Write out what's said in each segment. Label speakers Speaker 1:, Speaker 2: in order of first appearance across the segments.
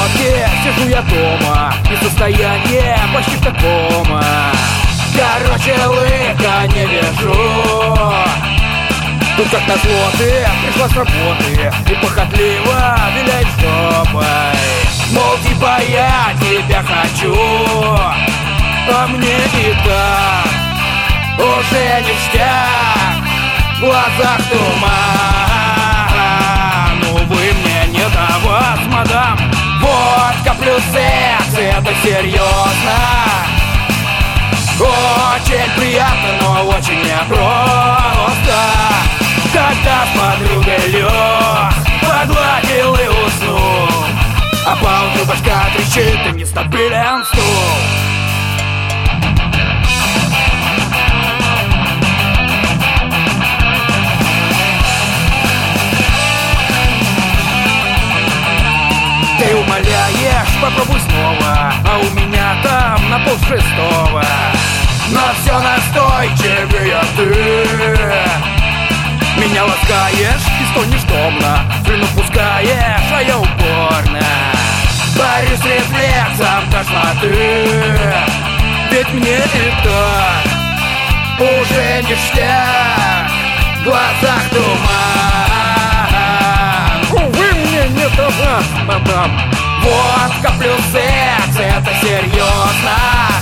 Speaker 1: палатке сижу я дома, и состояние почти в таком. Короче, лыка не вижу. Тут как назло ты пришла с работы и похотливо виляет жопой. Мол, типа я тебя хочу, а мне и так уже ништяк. В глазах туман, увы, мне не до вас, мадам. Водка плюс секс, это серьезно. Очень приятно, но очень непросто. Когда с подругой лег, погладил и уснул, а поутру башка трещит и нестабилен стул. Ты умоляешь, попробуй снова, а у меня там на 5:30. Но все настойчивее ты. Меня ласкаешь и стонешь томно, слюну пускаешь, а я упорно борюсь с рефлексом тошноты. Ведь мне и так уже ништяк. В глазах туман, увы, мне не до вас, мадам. Водка плюс секс, это серьезно.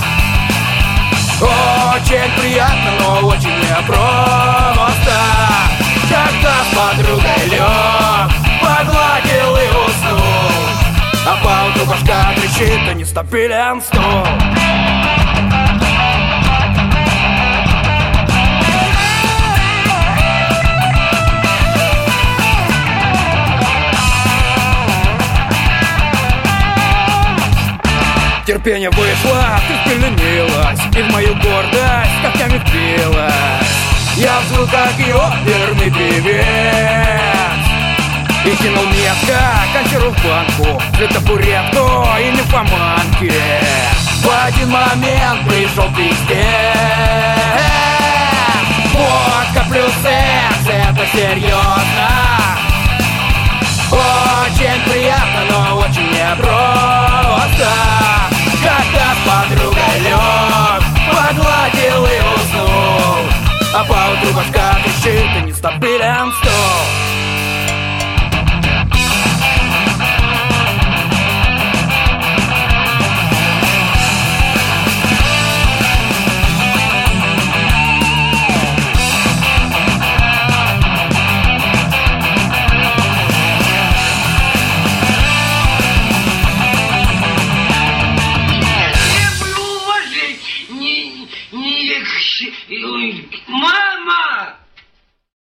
Speaker 1: Очень приятно, но очень непросто. Когда с подругой лег, погладил и уснул, а поутру башка трещит и нестабилен стул. Терпение вышло, ты впеленилась и в мою гордость когтями впилась. Я взвыл, как и оперный певец, и кинул метко консерву в банку, для табуретку и нимфоманки. В один момент пришел пиздец. Водка плюс секс, это серьезно. Очень приятно, но очень непросто.